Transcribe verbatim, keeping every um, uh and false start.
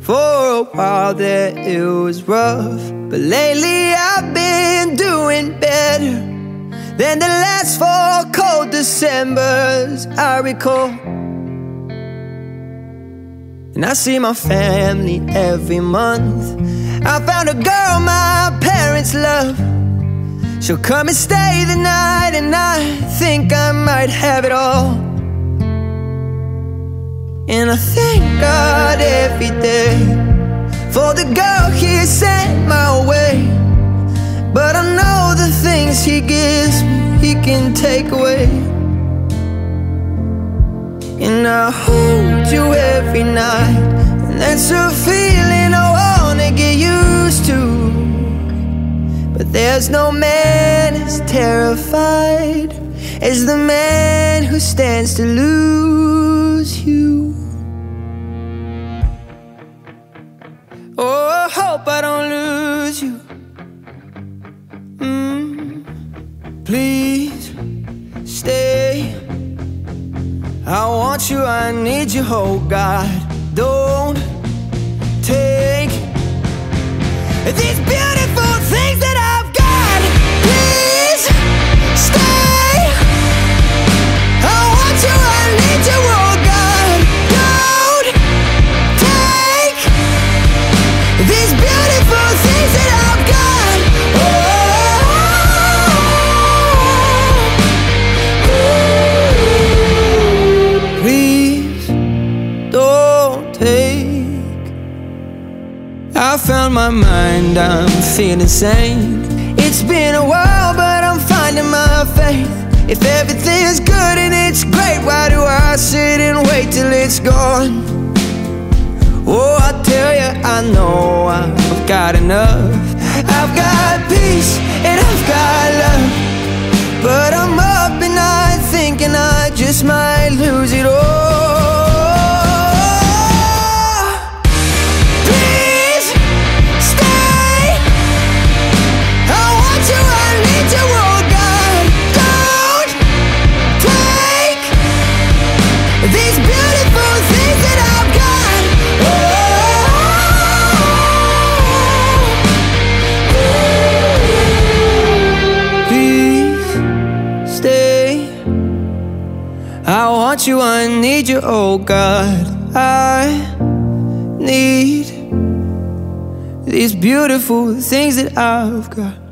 For a while there it was rough, but lately I've been doing better than the last four cold Decembers I recall. And I see my family every month. I found a girl my parents love. She'll come and stay the night, and I think I might have it all. And I thank God every day for the girl He sent my way. But I know the things He gives me, He can take away. And I hold you every night, and that's a feeling I wanna get used to. But there's no man as terrified as the man who stands to lose you. Oh, I hope I don't lose you. mm, Please stay. I want you, I need you, oh God. Don't take these beautiful things that I've got. Please stay. I want you, I need you, oh God. Don't take these beautiful things that I've got. Oh, please don't take. I found my mind, I'm feeling sane. It's been a while, but I'm finding my faith. If everything's good and it's great, why do I sit and wait till it's gone? Oh, I tell you, I know I've got enough. I've got peace and I've got love, but I'm up at night thinking I just might lose it all. Please stay. I want you, I need you, oh God. Don't take these beautiful things that I've got. I want you, I need you, oh God. I need these beautiful things that I've got.